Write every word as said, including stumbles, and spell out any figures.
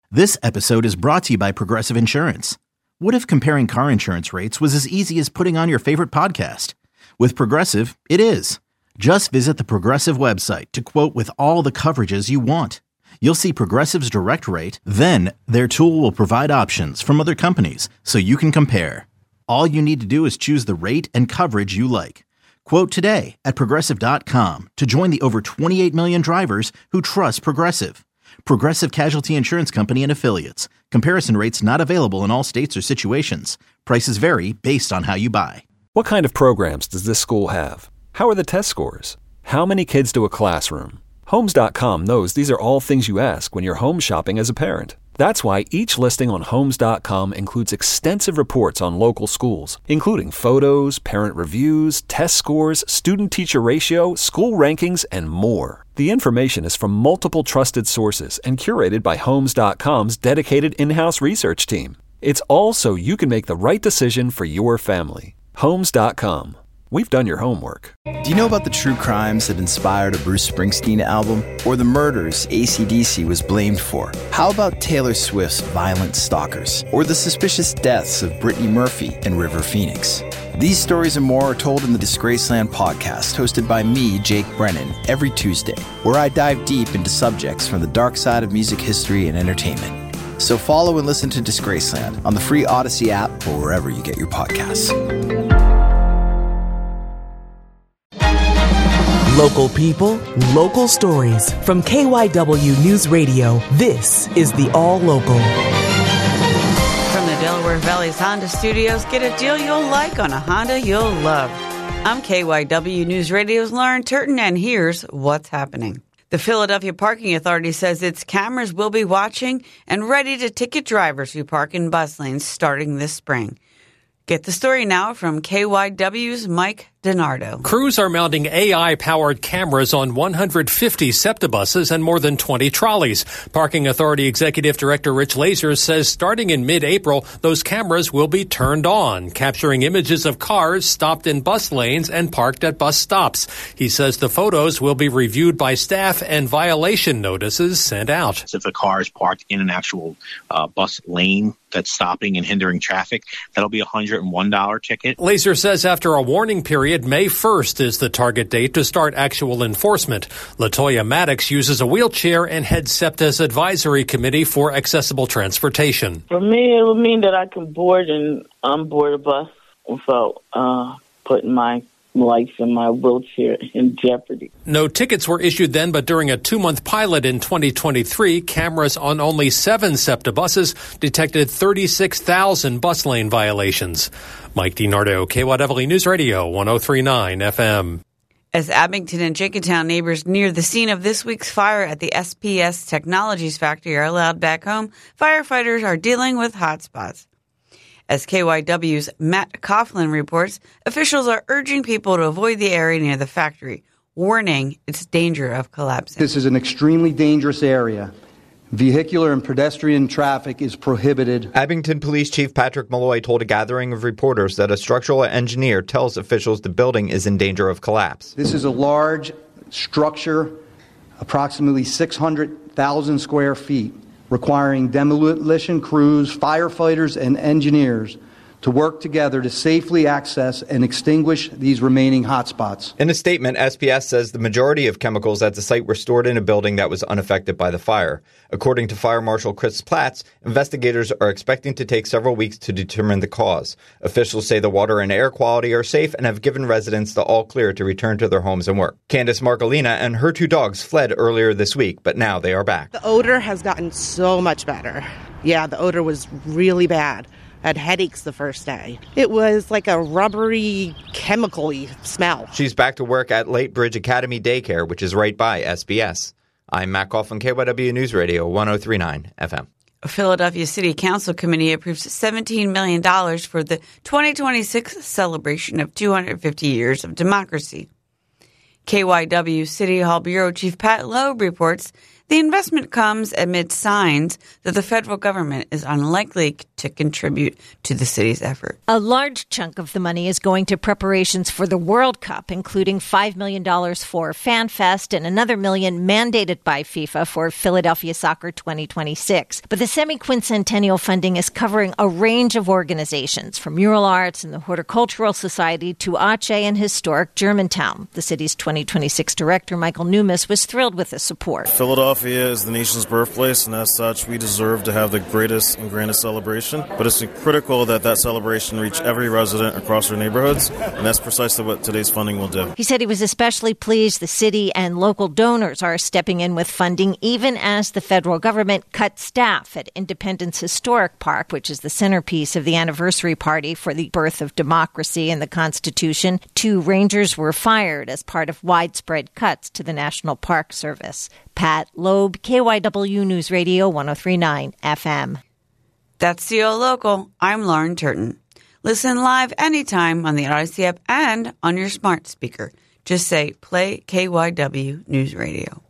This episode is brought to you by Progressive Insurance. What if comparing car insurance rates was as easy as putting on your favorite podcast? With Progressive, it is. Just visit the Progressive website to quote with all the coverages you want. You'll see Progressive's direct rate, then their tool will provide options from other companies so you can compare. All you need to do is choose the rate and coverage you like. Quote today at Progressive dot com to join the over twenty-eight million drivers who trust Progressive. Progressive Casualty Insurance Company and Affiliates. Comparison rates not available in all states or situations. Prices vary based on how you buy. What kind of programs does this school have? How are the test scores? How many kids do a classroom? Homes dot com knows these are all things you ask when you're home shopping as a parent. That's why each listing on Homes dot com includes extensive reports on local schools, including photos, parent reviews, test scores, student-teacher ratio, school rankings, and more. The information is from multiple trusted sources and curated by Homes dot com's dedicated in-house research team. It's all so you can make the right decision for your family. Homes dot com. We've done your homework. Do you know about the true crimes that inspired a Bruce Springsteen album? Or the murders A C D C was blamed for? How about Taylor Swift's Violent Stalkers? Or the suspicious deaths of Brittany Murphy and River Phoenix? These stories and more are told in the Disgraceland podcast, hosted by me, Jake Brennan, every Tuesday, where I dive deep into subjects from the dark side of music history and entertainment. So follow and listen to Disgraceland on the free Odyssey app or wherever you get your podcasts. Local people, local stories. From K Y W News Radio, this is the All Local. From the Delaware Valley's Honda Studios, get a deal you'll like on a Honda you'll love. I'm K Y W News Radio's Lauren Turton, and here's what's happening. The Philadelphia Parking Authority says its cameras will be watching and ready to ticket drivers who park in bus lanes starting this spring. Get the story now from K Y W's Mike DiNardo. Crews are mounting A I-powered cameras on one hundred fifty SEPTA buses and more than twenty trolleys. Parking Authority Executive Director Rich Laser says starting in mid-April, those cameras will be turned on, capturing images of cars stopped in bus lanes and parked at bus stops. He says the photos will be reviewed by staff and violation notices sent out. If the car is parked in an actual uh, bus lane that's stopping and hindering traffic, that'll be a one hundred one dollars ticket. Laser says after a warning period, May first is the target date to start actual enforcement. Latoya Maddox uses a wheelchair and heads SEPTA's advisory committee for accessible transportation. For me, it would mean that I can board and unboard a bus without uh, putting my life and my wheelchair in jeopardy. No tickets were issued then, but during a two-month pilot in twenty twenty-three, cameras on only seven SEPTA buses detected thirty-six thousand bus lane violations. Mike DiNardo, K Y W News Radio, one oh three point nine F M. As Abington and Jenkintown neighbors near the scene of this week's fire at the S P S Technologies factory are allowed back home, firefighters are dealing with hotspots. As K Y W's Matt Coughlin reports, officials are urging people to avoid the area near the factory, warning its danger of collapsing. This is an extremely dangerous area. Vehicular and pedestrian traffic is prohibited. Abington Police Chief Patrick Malloy told a gathering of reporters that a structural engineer tells officials the building is in danger of collapse. This is a large structure, approximately six hundred thousand square feet, requiring demolition crews, firefighters, and engineers to work together to safely access and extinguish these remaining hotspots. In a statement, S P S says the majority of chemicals at the site were stored in a building that was unaffected by the fire. According to Fire Marshal Chris Platts, investigators are expecting to take several weeks to determine the cause. Officials say the water and air quality are safe and have given residents the all clear to return to their homes and work. Candace Marcolina and her two dogs fled earlier this week, but now they are back. The odor has gotten so much better. Yeah, the odor was really bad. I had headaches the first day. It was like a rubbery, chemical-y smell. She's back to work at Lake Bridge Academy Daycare, which is right by S B S. I'm Matt Coughlin, K Y W News Radio, one oh three point nine F M. A Philadelphia City Council committee approves seventeen million dollars for the twenty twenty-six celebration of two hundred fifty years of democracy. K Y W City Hall Bureau Chief Pat Loeb reports the investment comes amid signs that the federal government is unlikely to contribute to the city's effort. A large chunk of the money is going to preparations for the World Cup, including five million dollars for FanFest and another million mandated by FIFA for Philadelphia Soccer twenty twenty-six. But the semi-quincentennial funding is covering a range of organizations, from Mural Arts and the Horticultural Society to Aceh and historic Germantown. The city's twenty twenty-six director, Michael Numis, was thrilled with the support. Philadelphia is the nation's birthplace, and as such, we deserve to have the greatest and grandest celebration. But it's critical that that celebration reach every resident across our neighborhoods, and that's precisely what today's funding will do. He said he was especially pleased the city and local donors are stepping in with funding, even as the federal government cut staff at Independence Historic Park, which is the centerpiece of the anniversary party for the birth of democracy and the Constitution. Two rangers were fired as part of widespread cuts to the National Park Service. Pat Loeb, K Y W News Radio one oh three point nine F M. That's C O Local. I'm Lauren Turton. Listen live anytime on the Odyssey app and on your smart speaker. Just say, play K Y W News Radio.